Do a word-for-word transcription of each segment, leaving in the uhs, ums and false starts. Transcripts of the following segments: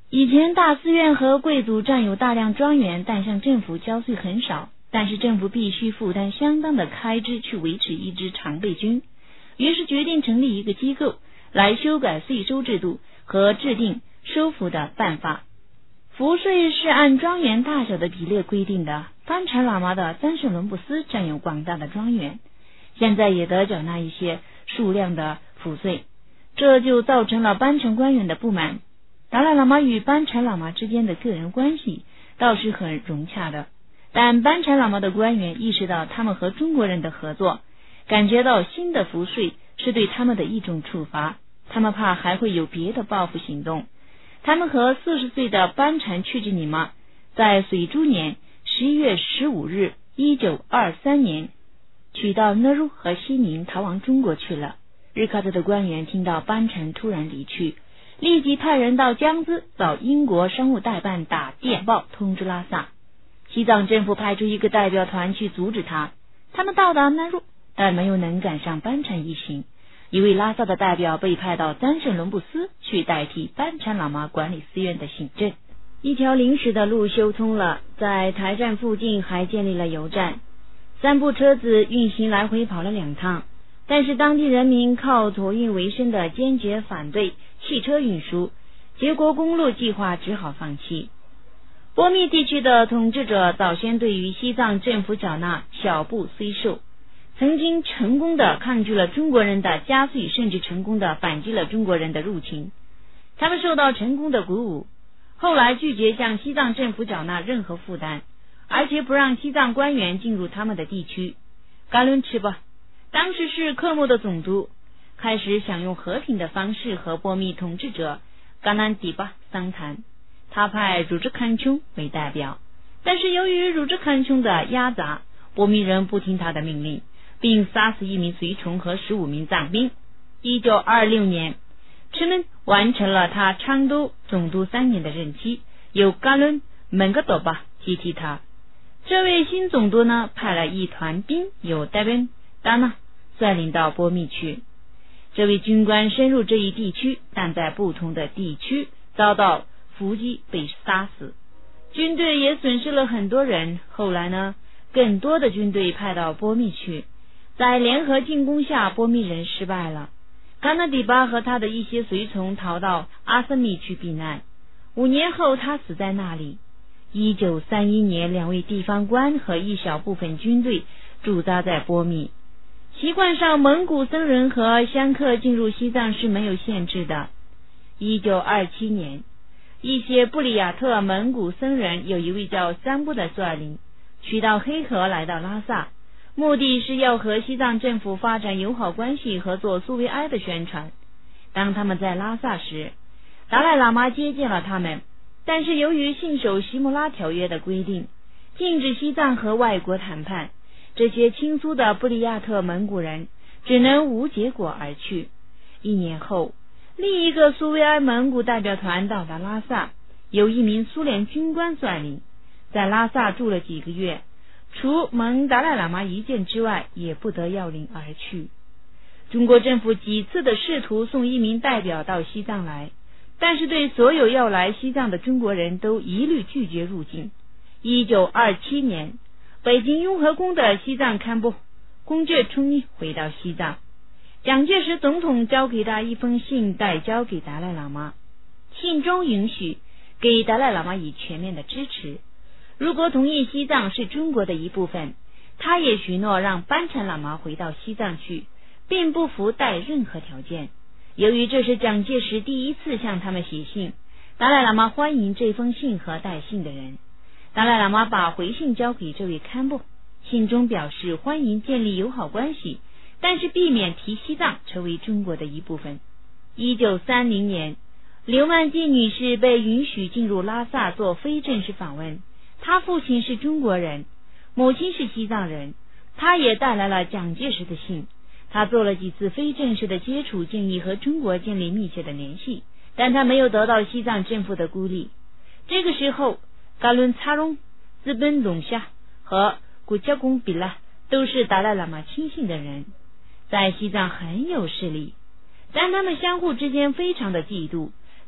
以前大寺院和贵族占有大量庄园，但向政府交税很少，但是政府必须负担相当的开支去维持一支常备军，于是决定成立一个机构来修改税收制度和制定收赋的办法。赋税是按庄园大小的比例规定的，班禅喇嘛的三圣伦布斯占有广大的庄园，现在也得缴纳一些数量的赋税，这就造成了班禅官员的不满。达赖喇嘛与班禅喇嘛之间的个人关系倒是很融洽的，但班禅喇嘛的官员意识到他们和中国人的合作，感觉到新的赋税是对他们的一种处罚，他们怕还会有别的报复行动。他们和四十岁的班禅去吉尼玛在水珠年十一月十五日一九二三年取到讷如和西宁，逃往中国去了。日喀则的官员听到班禅突然离去，立即派人到江孜找英国商务代办打电报通知拉萨。西藏政府派出一个代表团去阻止他，他们到达讷如，但没有能赶上班禅一行。一位拉萨的代表被派到三圣伦布斯去代替班禅喇嘛管理寺院的行政。一条临时的路修通了，在台站附近还建立了油站，三部车子运行来回跑了两趟，但是当地人民靠驮运为生的坚决反对汽车运输，结果公路计划只好放弃。波密地区的统治者早先对于西藏政府缴纳小布虽受，曾经成功的抗拒了中国人的加税，甚至成功的反击了中国人的入侵。他们受到成功的鼓舞，后来拒绝向西藏政府缴纳任何负担，而且不让西藏官员进入他们的地区。噶伦赤巴当时是克木的总督，开始想用和平的方式和波密统治者噶南迪巴商谈。他派汝支堪琼为代表，但是由于汝支堪琼的压榨，波密人不听他的命令，并杀死一名随从和十五名藏兵。一九二六年，赤门完成了他昌都总督三年的任期，由噶伦门格多巴接替他。这位新总督呢，派了一团兵由代边达纳率领到波密去。这位军官深入这一地区，但在不同的地区遭到伏击被杀死，军队也损失了很多人。后来呢，更多的军队派到波密去，在联合进攻下，波密人失败了。噶纳迪巴和他的一些随从逃到阿森密去避难，五年后他死在那里。一九三一年，两位地方官和一小部分军队驻扎在波密。习惯上，蒙古僧人和香客进入西藏是没有限制的。一九二七年，一些布里亚特蒙古僧人有一位叫三布的率领，取到黑河来到拉萨，目的是要和西藏政府发展友好关系和做苏维埃的宣传。当他们在拉萨时，达赖喇嘛接见了他们，但是由于信守喜木拉条约的规定，禁止西藏和外国谈判，这些亲苏的布里亚特蒙古人只能无结果而去。一年后，另一个苏维埃蒙古代表团到达拉萨，由一名苏联军官率领，在拉萨住了几个月，除蒙达赖喇嘛一见之外，也不得要领而去。中国政府几次的试图送一名代表到西藏来，但是对所有要来西藏的中国人都一律拒绝入境。一九二七年，北京雍和宫的西藏堪布公爵冲尼回到西藏，蒋介石总统交给他一封信，代交给达赖喇嘛。信中允许给达赖喇嘛以全面的支持，如果同意西藏是中国的一部分，他也许诺让班禅喇嘛回到西藏去，并不附带任何条件。由于这是蒋介石第一次向他们写信，达赖喇嘛欢迎这封信和带信的人。达赖喇嘛把回信交给这位堪布，信中表示欢迎建立友好关系，但是避免提西藏成为中国的一部分。一九三零年，刘曼基女士被允许进入拉萨做非正式访问。她父亲是中国人，母亲是西藏人，她也带来了蒋介石的信。她做了几次非正式的接触，建议和中国建立密切的联系，但她没有得到西藏政府的鼓励。这个时候，噶伦擦隆、资本龙夏和古加贡比拉都是达赖喇嘛亲信的人，在西藏很有势力，但他们相互之间非常的嫉妒，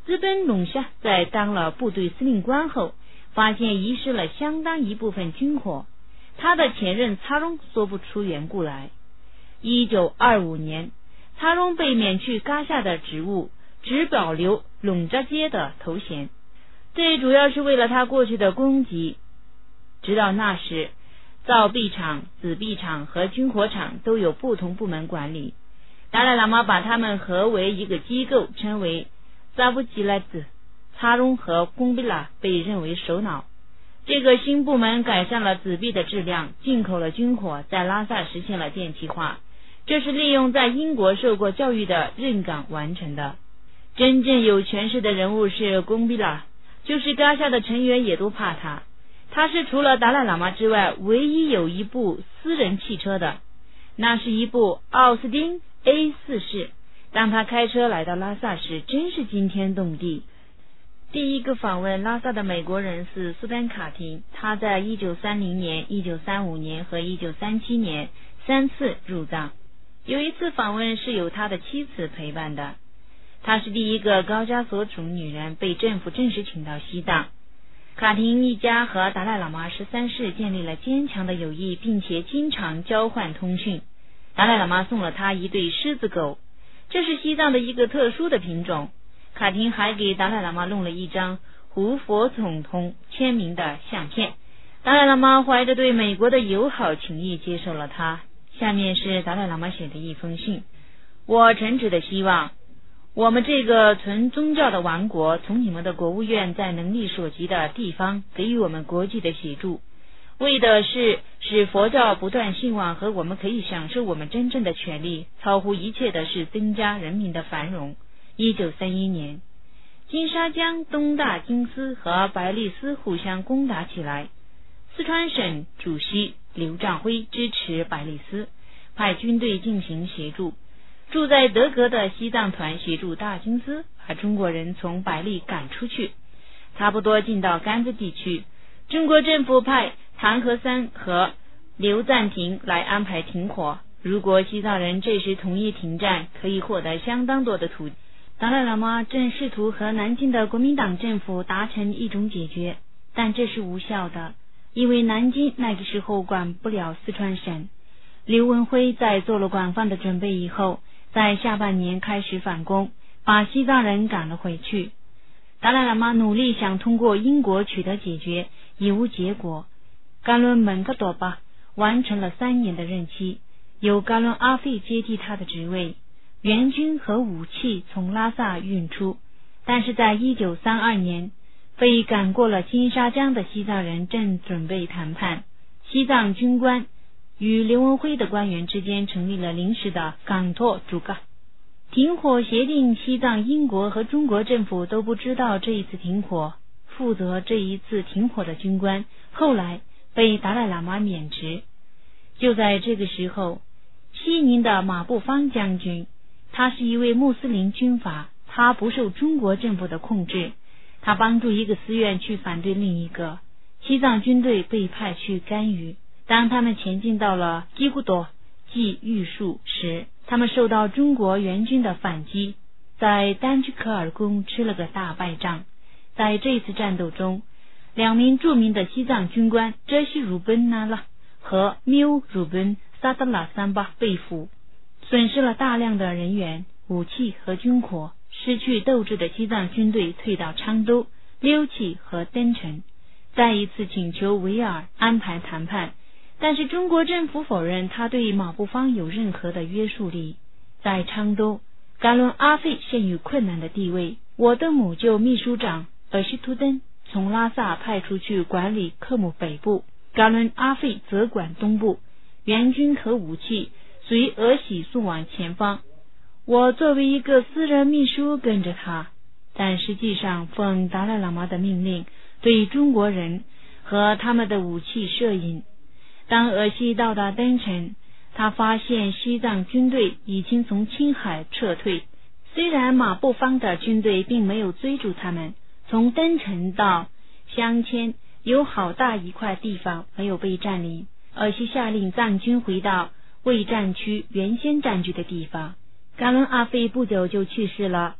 日本龙虾在当了部队司令官后，发现遗失了相当一部分军火，他的前任查荣说不出缘故来。一九二五年，查荣被免去噶夏的职务，只保留龙扎街的头衔，这主要是为了他过去的功绩。直到那时，造币厂、纸币厂和军火厂都有不同部门管理，达赖喇嘛把他们合为一个机构，称为扎布吉莱子。查荣和贡比拉被认为首脑。这个新部门改善了纸币的质量，进口了军火，在拉萨实现了电气化，这是利用在英国受过教育的任岗完成的。真正有权势的人物是贡比拉，就是噶夏的成员也都怕他。他是除了达赖喇嘛之外唯一有一部私人汽车的，那是一部奥斯汀 A 四 式。当他开车来到拉萨时，真是惊天动地。第一个访问拉萨的美国人是苏丹卡廷，他在一九三零年、一九三五年和一九三七年三次入藏，有一次访问是由他的妻子陪伴的。她是第一个高加索族女人被政府正式请到西藏。卡廷一家和达赖喇嘛十三世建立了坚强的友谊，并且经常交换通讯。达赖喇嘛送了他一对狮子狗，这是西藏的一个特殊的品种。卡廷还给达赖喇嘛弄了一张胡佛总统签名的相片。达赖喇嘛怀着对美国的友好情谊接受了他。下面是达赖喇嘛写的一封信：我诚挚的希望我们这个纯宗教的王国从你们的国务院在能力所及的地方给予我们国际的协助，为的是使佛教不断兴旺和我们可以享受我们真正的权利，超乎一切的是增加人民的繁荣。一九三一年，金沙江东大金司和白利斯互相攻打起来，四川省主席刘兆辉支持白利斯，派军队进行协助。住在德格的西藏团协助大金司把中国人从百利赶出去，差不多进到甘孜地区。中国政府派谭和山和刘赞廷来安排停火，如果西藏人这时同意停战，可以获得相当多的土地。达赖喇嘛正试图和南京的国民党政府达成一种解决，但这是无效的，因为南京那个时候管不了四川省。刘文辉在做了广泛的准备以后，在下半年开始反攻，把西藏人赶了回去。达赖喇嘛努力想通过英国取得解决，已无结果。甘伦门克朵巴完成了三年的任期，由甘伦阿费接替他的职位。援军和武器从拉萨运出，但是在一九三二年，被赶过了金沙江的西藏人正准备谈判。西藏军官与刘文辉的官员之间成立了临时的港托主噶停火协定。西藏英国和中国政府都不知道这一次停火。负责这一次停火的军官后来被达赖喇嘛免职。就在这个时候，西宁的马步芳将军，他是一位穆斯林军阀，他不受中国政府的控制，他帮助一个寺院去反对另一个。西藏军队被派去干预，当他们前进到了基呼多即玉树时，他们受到中国援军的反击，在丹居克尔宫吃了个大败仗。在这次战斗中，两名著名的西藏军官哲西鲁奔那拉和缪鲁奔萨德拉三巴被俘，损失了大量的人员、武器和军火。失去斗志的西藏军队退到昌都、溜气和登城，再一次请求维尔安排谈判，但是中国政府否认他对马步芳有任何的约束力。在昌都，甘伦阿费陷于困难的地位，我的母舅秘书长尔西图登从拉萨派出去管理克姆北部，甘伦阿费则管东部，援军和武器随俄喜送往前方。我作为一个私人秘书跟着他，但实际上奉达赖喇嘛的命令对中国人和他们的武器摄影。当俄西到达登城，他发现西藏军队已经从青海撤退，虽然马步芳的军队并没有追逐他们，从登城到湘千有好大一块地方没有被占领。俄西下令藏军回到卫战区原先占据的地方。甘伦阿费不久就去世了。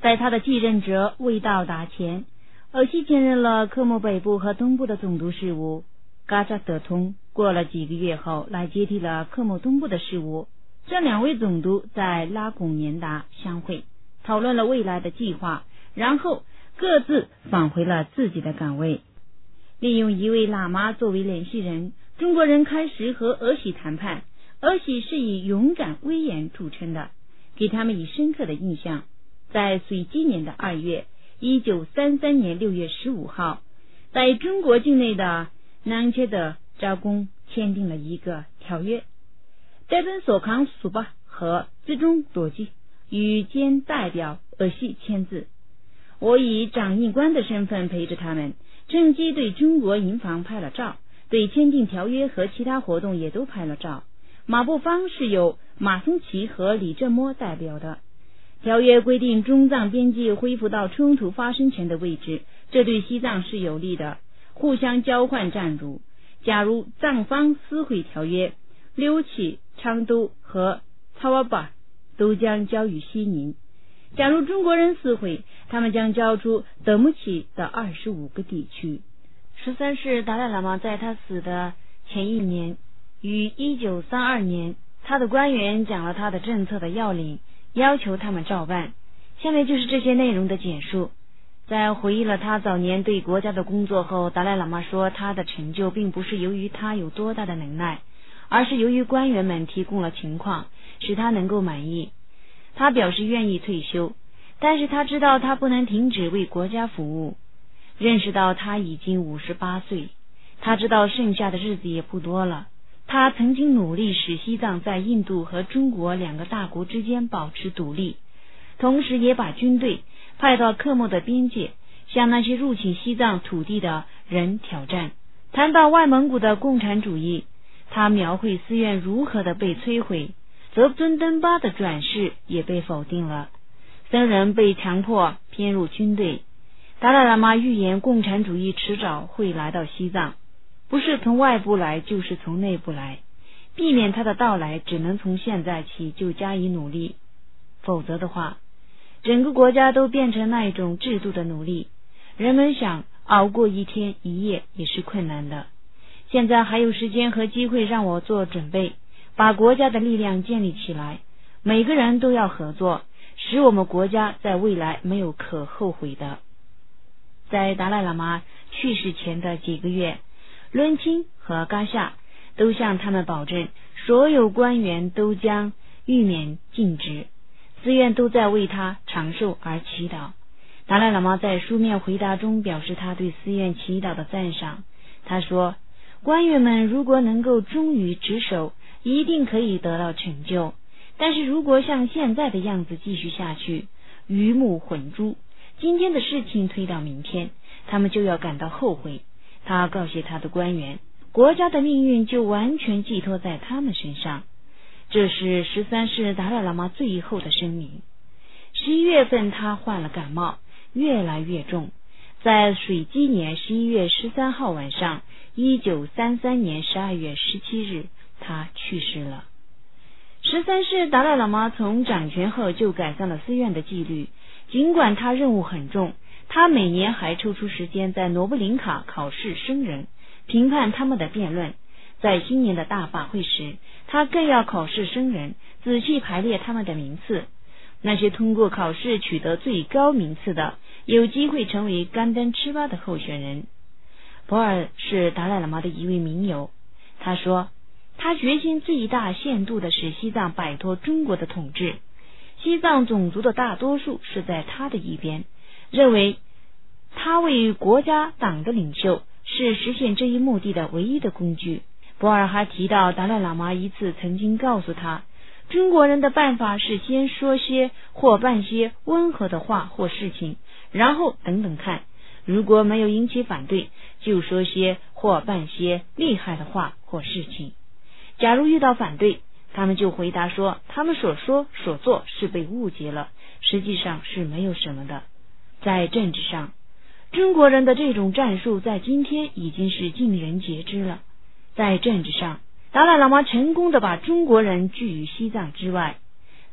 在他的继任者未到达前，鄂西兼任了科莫北部和东部的总督事务。嘎扎德通过了几个月后来接替了科莫东部的事务。这两位总督在拉贡年达相会，讨论了未来的计划，然后各自返回了自己的岗位。利用一位喇嘛作为联系人，中国人开始和俄喜谈判。俄喜是以勇敢威严著称的，给他们以深刻的印象。在随基年的二月，一九三三年六月十五号，在中国境内的南切的扎公签订了一个条约。戴本索康苏巴和最终多吉与兼代表俄系签字。我以掌印官的身份陪着他们，趁机对中国营房拍了照，对签订条约和其他活动也都拍了照。马步芳是由马松奇和李振摸代表的。条约规定中藏边界恢复到冲突发生前的位置，这对西藏是有利的，互相交换战俘。假如藏方撕毁条约，刘启、昌都和曹瓦巴都将交予西宁。假如中国人撕毁，他们将交出德木齐的二十五个地区。十三世达赖喇嘛在他死的前一年，于一九三二年，他的官员讲了他的政策的要领，要求他们照办。下面就是这些内容的简述。在回忆了他早年对国家的工作后，达赖喇嘛说，他的成就并不是由于他有多大的能耐，而是由于官员们提供了情况，使他能够满意。他表示愿意退休，但是他知道他不能停止为国家服务。认识到他已经五十八岁，他知道剩下的日子也不多了。他曾经努力使西藏在印度和中国两个大国之间保持独立，同时也把军队派到克莫的边界，向那些入侵西藏土地的人挑战。谈到外蒙古的共产主义，他描绘寺院如何的被摧毁，泽尊登巴的转世也被否定了，僧人被强迫编入军队。达赖喇嘛预言共产主义迟早会来到西藏，不是从外部来就是从内部来，避免它的到来只能从现在起就加以努力，否则的话整个国家都变成那一种制度的奴隶，人们想熬过一天一夜也是困难的。现在还有时间和机会让我做准备，把国家的力量建立起来，每个人都要合作，使我们国家在未来没有可后悔的。在达赖喇嘛去世前的几个月，伦钦和嘎夏都向他们保证，所有官员都将御免尽职，寺院都在为他长寿而祈祷。达赖喇嘛在书面回答中表示他对寺院祈祷的赞赏。他说，官员们如果能够忠于职守，一定可以得到成就，但是如果像现在的样子继续下去，鱼目混珠，今天的事情推到明天，他们就要感到后悔。他告诫他的官员，国家的命运就完全寄托在他们身上。这是十三世达赖喇嘛最后的声明。十一月份他患了感冒，越来越重。在水鸡年十一月十三号晚上，一九三三年十二月十七日，他去世了。十三世达赖喇嘛从掌权后就改善了寺院的纪律，尽管他任务很重，他每年还抽出时间在罗布林卡考试僧人，评判他们的辩论。在新年的大法会时，他更要考试僧人，仔细排列他们的名次。那些通过考试取得最高名次的，有机会成为甘登赤巴的候选人。博尔是达赖喇嘛的一位名友，他说，他决心最大限度的使西藏摆脱中国的统治。西藏种族的大多数是在他的一边，认为他为国家党的领袖，是实现这一目的的唯一的工具。博尔还提到，达赖喇嘛一次曾经告诉他，中国人的办法是先说些或办些温和的话或事情，然后等等看，如果没有引起反对，就说些或办些厉害的话或事情。假如遇到反对，他们就回答说，他们所说所做是被误解了，实际上是没有什么的。在政治上，中国人的这种战术在今天已经是尽人皆知了。在政治上，达赖喇嘛成功的把中国人拒于西藏之外。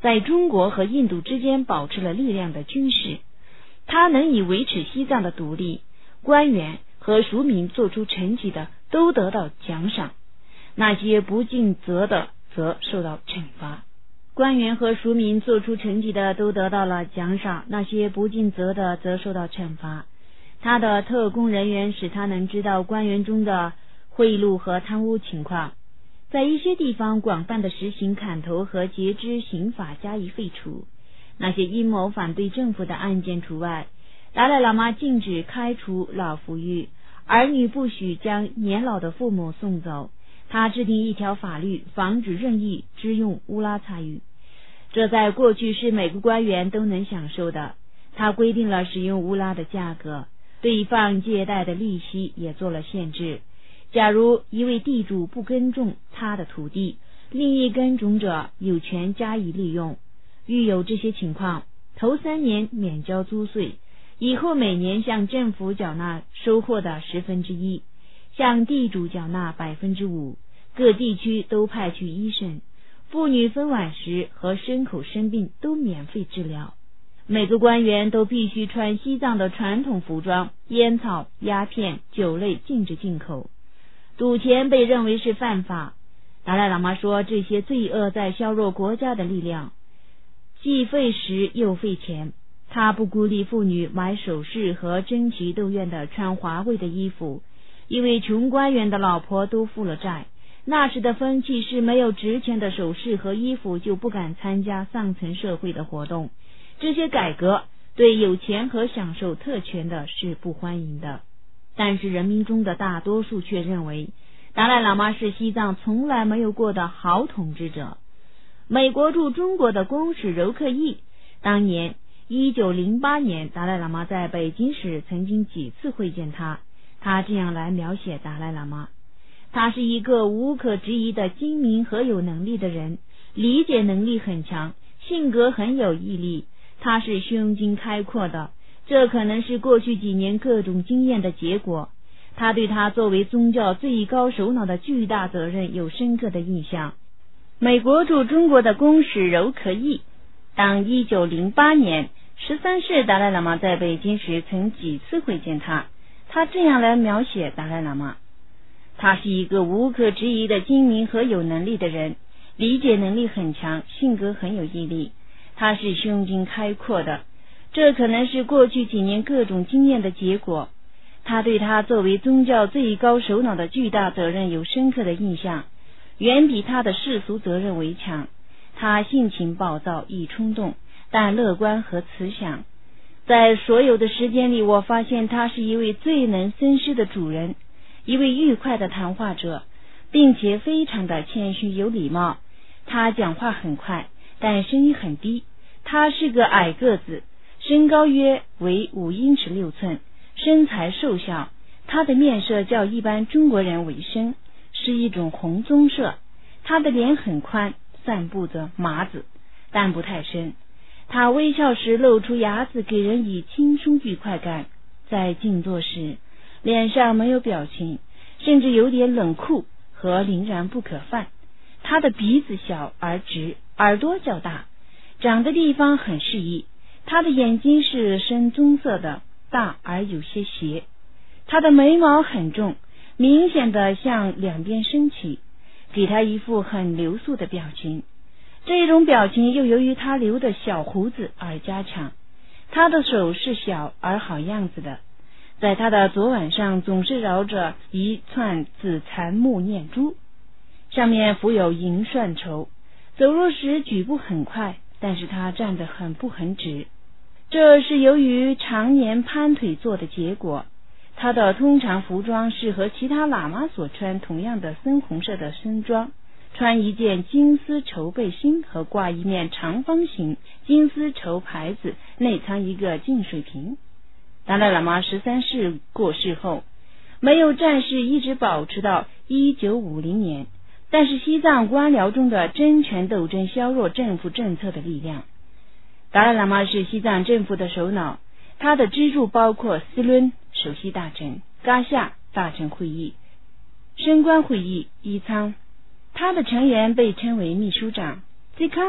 在中国和印度之间保持了力量的军事。他能以维持西藏的独立，官员和庶民做出成绩的都得到奖赏，那些不尽责的则受到惩罚。官员和庶民做出成绩的都得到了奖赏，那些不尽责的则受到惩罚。他的特工人员使他能知道官员中的贿赂和贪污情况，在一些地方广泛的实行砍头和截肢刑法加以废除，那些阴谋反对政府的案件除外。达赖喇嘛禁止开除老福狱，儿女不许将年老的父母送走。他制定一条法律，防止任意支用乌拉察语，这在过去是每个官员都能享受的。他规定了使用乌拉的价格，对放借贷的利息也做了限制。假如一位地主不耕种他的土地，另一耕种者有权加以利用。遇有这些情况，头三年免交租税，以后每年向政府缴纳收获的十分之一，向地主缴纳百分之五。各地区都派去医生，妇女分娩时和牲口生病都免费治疗。每个官员都必须穿西藏的传统服装，烟草、鸦片、酒类禁止进口，赌钱被认为是犯法。达赖喇嘛说，这些罪恶在削弱国家的力量，既费时又费钱。他不鼓励妇女买首饰和争奇斗艳的穿华贵的衣服，因为穷官员的老婆都负了债。那时的风气是没有值钱的首饰和衣服就不敢参加上层社会的活动。这些改革对有钱和享受特权的是不欢迎的。但是人民中的大多数却认为达赖喇嘛是西藏从来没有过的好统治者。美国驻中国的公使柔克义当年一九零八年达赖喇嘛在北京时曾经几次会见他，他这样来描写达赖喇嘛：他是一个无可置疑的精明和有能力的人，理解能力很强，性格很有毅力。他是胸襟开阔的，这可能是过去几年各种经验的结果。他对他作为宗教最高首脑的巨大责任有深刻的印象。美国驻中国的公使柔克义当一九零八年十三世达赖喇嘛在北京时曾几次会见他，他这样来描写达赖喇嘛：他是一个无可置疑的精明和有能力的人，理解能力很强，性格很有毅力。他是胸襟开阔的，这可能是过去几年各种经验的结果。他对他作为宗教最高首脑的巨大责任有深刻的印象，远比他的世俗责任为强。他性情暴躁易冲动，但乐观和慈祥。在所有的时间里，我发现他是一位最能深思的主人，一位愉快的谈话者，并且非常的谦虚有礼貌。他讲话很快，但声音很低。他是个矮个子，身高约为五英尺六寸，身材瘦小。他的面色较一般中国人为深，是一种红棕色。他的脸很宽，散布着麻子，但不太深。他微笑时露出牙齿，给人以轻松愉快感。在静坐时，脸上没有表情，甚至有点冷酷和凛然不可犯。他的鼻子小而直，耳朵较大，长的地方很适宜。他的眼睛是深棕色的，大而有些斜。他的眉毛很重，明显的向两边升起，给他一副很流苏的表情。这种表情又由于他留的小胡子而加强。他的手是小而好样子的，在他的左腕上总是绕着一串紫檀木念珠，上面附有银蒜绸。走路时举步很快，但是他站得很不很直，这是由于常年盘腿坐的结果。他的通常服装是和其他喇嘛所穿同样的深红色的身装，穿一件金丝绸背心和挂一面长方形金丝绸牌子，内藏一个净水瓶。达赖喇嘛十三世过世后，没有战事一直保持到一九五零年，但是西藏官僚中的争权斗争削弱政府政策的力量。达赖喇嘛是西藏政府的首脑，他的支柱包括斯伦首席大臣、噶夏大臣会议、升官会议、伊仓。他的成员被称为秘书长、吉康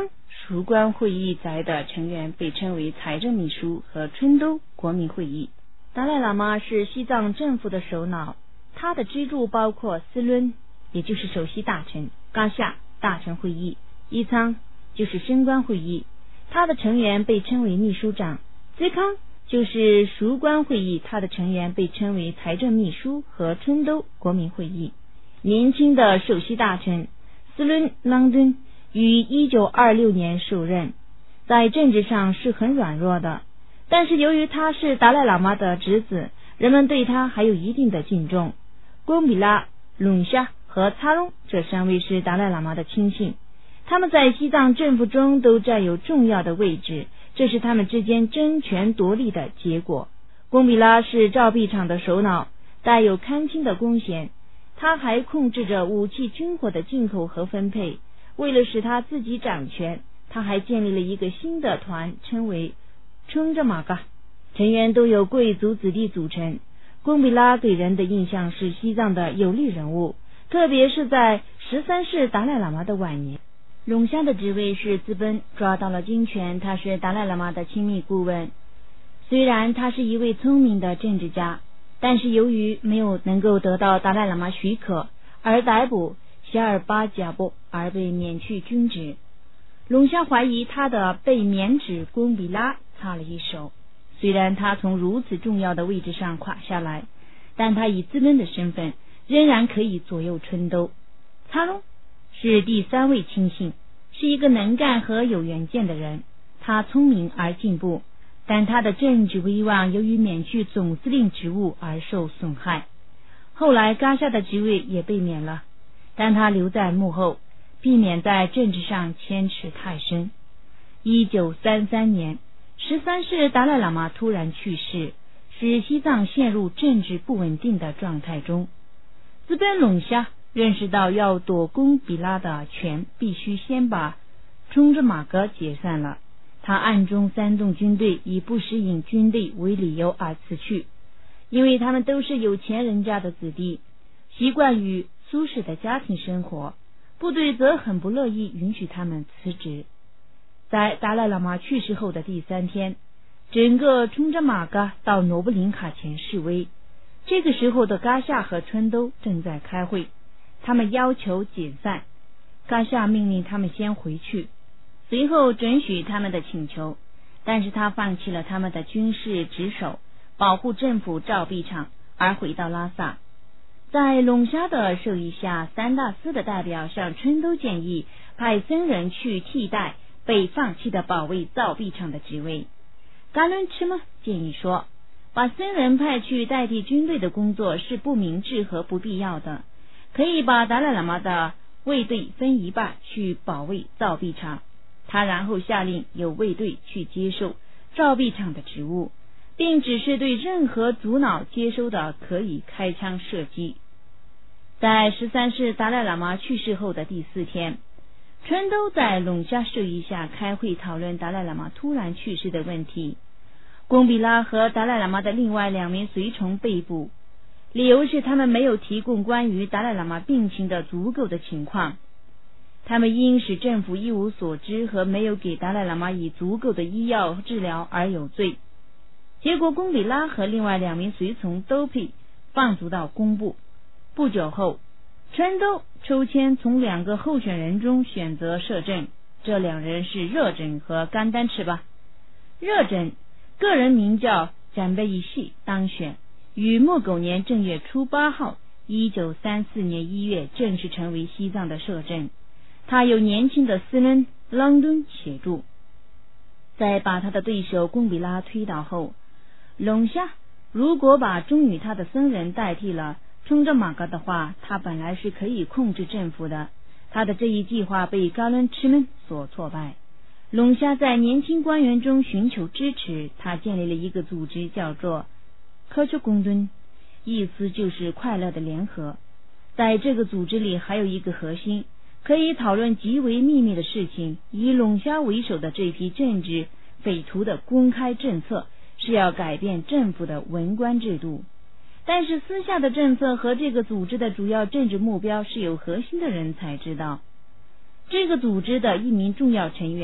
属关会议在的成员被称为财政秘书和春都国民会议。达赖喇嘛是西藏政府的首脑，他的支柱包括斯伦，也就是首席大臣，噶夏大臣会议，伊仓就是升官会议，他的成员被称为秘书长，兹康就是属关会议，他的成员被称为财政秘书和春都国民会议。年轻的首席大臣斯伦朗敦于一九二六年受任，在政治上是很软弱的，但是由于他是达赖喇嘛的侄子，人们对他还有一定的敬重。贡比拉、隆夏和擦隆这三位是达赖喇嘛的亲信，他们在西藏政府中都占有重要的位置，这是他们之间争权夺利的结果。贡比拉是造币厂的首脑，带有看清的弓弦，他还控制着武器军火的进口和分配。为了使他自己掌权，他还建立了一个新的团，称为冲着马嘎，成员都由贵族子弟组成。贡比拉给人的印象是西藏的有力人物，特别是在十三世达赖喇嘛的晚年。隆夏的职位是资本，抓到了金权，他是达赖喇嘛的亲密顾问。虽然他是一位聪明的政治家，但是由于没有能够得到达赖喇嘛许可而逮捕夏尔巴贾布而被免去军职。隆夏怀疑他的被免职贡比拉插了一手，虽然他从如此重要的位置上垮下来，但他以资本的身份仍然可以左右春都。擦隆是第三位亲信，是一个能干和有远见的人，他聪明而进步，但他的政治威望由于免去总司令职务而受损害。后来噶夏的职位也被免了，但他留在幕后，避免在政治上牵扯太深。一九三三年，十三世达赖喇嘛突然去世，使西藏陷入政治不稳定的状态中。资本隆夏认识到要夺贡比拉的权，必须先把冲着马格解散了。他暗中煽动军队，以不适应军队为理由而辞去，因为他们都是有钱人家的子弟，习惯于舒适的家庭生活，部队则很不乐意允许他们辞职。在达赖喇嘛去世后的第三天，整个冲着马嘎到罗布林卡前示威。这个时候的噶夏和春都正在开会，他们要求解散。噶夏命令他们先回去，随后准许他们的请求，但是他放弃了他们的军事职守，保护政府造币厂，而回到拉萨。在隆夏的授意下，三大司的代表向春都建议派僧人去替代被放弃的保卫造币厂的职位。噶伦赤嘛建议说，把僧人派去代替军队的工作是不明智和不必要的，可以把达赖喇嘛的卫队分一半去保卫造币厂。他然后下令有卫队去接受造币厂的职务，并指示对任何阻挠接收的可以开枪射击。在十三世达赖喇嘛去世后的第四天，春都在隆夏授意下开会讨论达赖喇嘛突然去世的问题。贡比拉和达赖喇嘛的另外两名随从被捕，理由是他们没有提供关于达赖喇嘛病情的足够的情况，他们因使政府一无所知和没有给达赖喇嘛以足够的医药治疗而有罪。结果贡比拉和另外两名随从都被放逐到工部。不久后，春都抽签从两个候选人中选择摄政，这两人是热枕和甘丹赤巴。热枕个人名叫展贝一系当选，于莫狗年正月初八号一九三四年一月正式成为西藏的摄政。他有年轻的斯伦朗敦协助。在把他的对手贡比拉推倒后，隆夏如果把忠于他的僧人代替了冲着马嘎的话，他本来是可以控制政府的。他的这一计划被噶伦赤们所挫败。隆夏在年轻官员中寻求支持，他建立了一个组织，叫做科丘公敦，意思就是快乐的联合。在这个组织里还有一个核心，可以讨论极为秘密的事情。以隆夏为首的这批政治匪徒的公开政策是要改变政府的文官制度，但是私下的政策和这个组织的主要政治目标是有核心的人才知道。这个组织的一名重要成员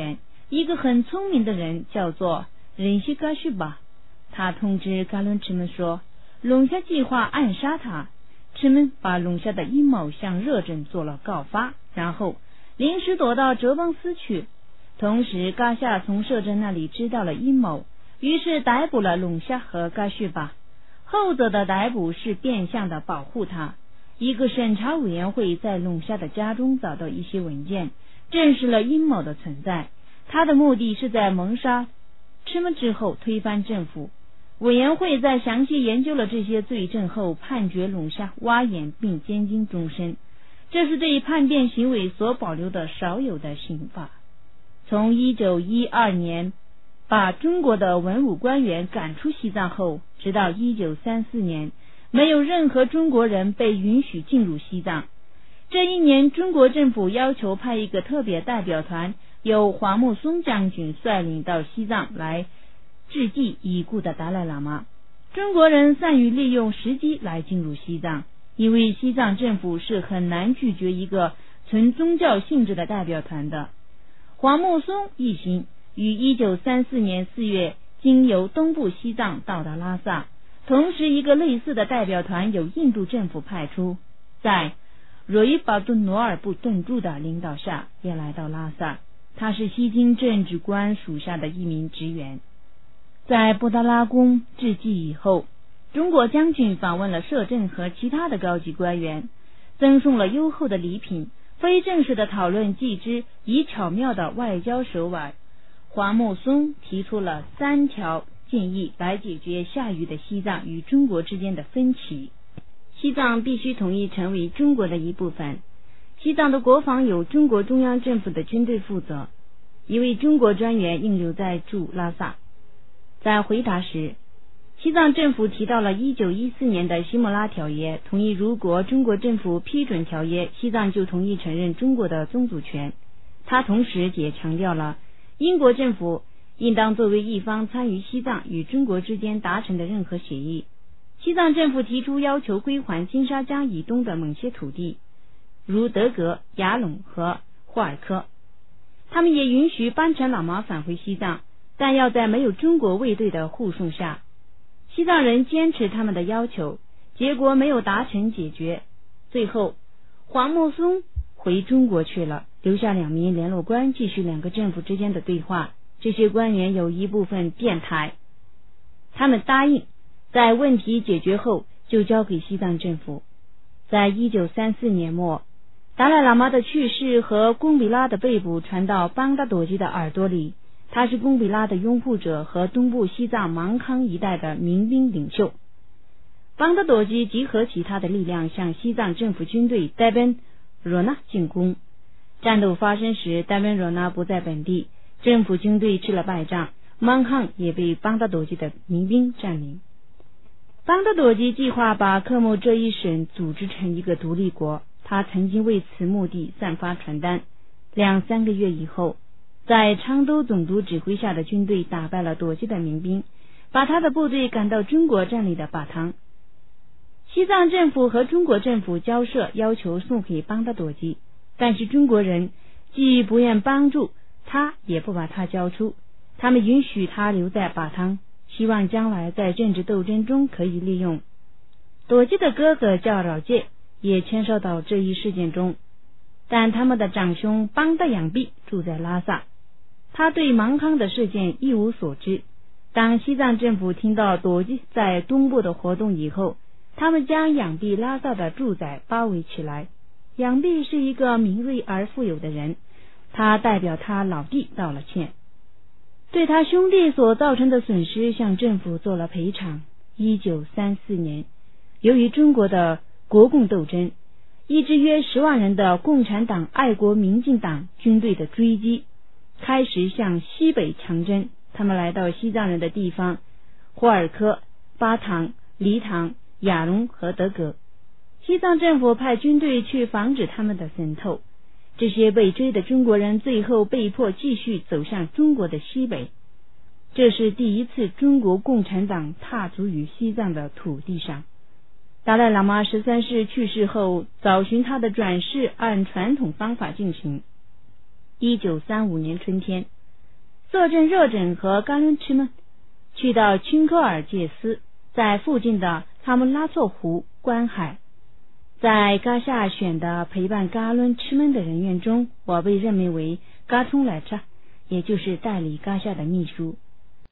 一个很聪明的人叫做仁西嘎须巴，他通知噶伦赤们说，龙虾计划暗杀他。赤们把龙虾的阴谋向热镇做了告发，然后临时躲到哲邦斯去。同时噶夏从摄政那里知道了阴谋，于是逮捕了龙虾和噶须巴。后者的逮捕是变相的保护他。一个审查委员会在龙虾的家中找到一些文件，证实了阴谋的存在。他的目的是在蒙杀赤们之后推翻政府。委员会在详细研究了这些罪证后，判决龙虾挖眼并监禁终身。这是对叛变行为所保留的少有的刑罚。从一九一二年把中国的文武官员赶出西藏后，直到一九三四年，没有任何中国人被允许进入西藏。这一年，中国政府要求派一个特别代表团，由华木松将军率领到西藏来致祭已故的达赖喇嘛。中国人善于利用时机来进入西藏，因为西藏政府是很难拒绝一个纯宗教性质的代表团的。华木松一行于一九三四年四月经由东部西藏到达拉萨，同时一个类似的代表团由印度政府派出，在若伊巴顿努尔部顿柱的领导下也来到拉萨。他是西京政治官属下的一名职员。在布达拉宫致祭以后，中国将军访问了摄政和其他的高级官员，赠送了优厚的礼品，非正式的讨论祭之以巧妙的外交手腕。华木松提出了三条建议来解决下渝的西藏与中国之间的分歧。西藏必须统一成为中国的一部分，西藏的国防由中国中央政府的军队负责，一位中国专员应留在驻拉萨。在回答时，西藏政府提到了一九一四年的西莫拉条约，同意如果中国政府批准条约，西藏就同意承认中国的宗主权。他同时也强调了英国政府应当作为一方参与西藏与中国之间达成的任何协议。西藏政府提出要求归还金沙江以东的某些土地，如德格、雅陇和霍尔科。他们也允许班禅喇嘛返回西藏，但要在没有中国卫队的护送下。西藏人坚持他们的要求，结果没有达成解决。最后华木松回中国去了，留下两名联络官继续两个政府之间的对话。这些官员有一部分变态，他们答应在问题解决后就交给西藏政府。在一九三四年末，达赖喇嘛的去世和贡比拉的被捕传到邦达朵吉的耳朵里。他是贡比拉的拥护者和东部西藏芒康一带的民兵领袖。邦达朵吉集合其他的力量向西藏政府军队代本若纳进攻。战斗发生时，代本若纳不在本地，政府军队吃了败仗，芒康也被邦达朵吉的民兵占领。邦达朵吉计划把克木这一省组织成一个独立国，他曾经为此目的散发传单。两三个月以后，在昌都总督指挥下的军队打败了朵吉的民兵，把他的部队赶到中国占领的巴塘。西藏政府和中国政府交涉，要求送回邦达朵吉，但是中国人既不愿帮助他，也不把他交出。他们允许他留在巴塘，希望将来在政治斗争中可以利用。朵吉的哥哥叫饶介，也牵涉到这一事件中，但他们的长兄邦达养弼住在拉萨，他对芒康的事件一无所知。当西藏政府听到朵吉在东部的活动以后，他们将养弼拉萨的住宅包围起来。养弼是一个敏锐而富有的人，他代表他老弟道了歉，对他兄弟所造成的损失向政府做了赔偿。一九三四年，由于中国的国共斗争，一支约十万人的共产党爱国民进党军队的追击开始向西北强征。他们来到西藏人的地方霍尔科、巴塘、黎塘、雅隆和德格。西藏政府派军队去防止他们的渗透，这些被追的中国人最后被迫继续走向中国的西北。这是第一次中国共产党踏足于西藏的土地上。达赖喇嘛十三世去世后，找寻他的转世按传统方法进行。一九三五年春天， 坐镇热枕和噶伦区们，去到钦科尔戒斯，在附近的哈姆拉措湖观海。在噶夏选的陪伴噶伦区们的人员中，我被任命为噶通莱查，也就是代理噶夏的秘书。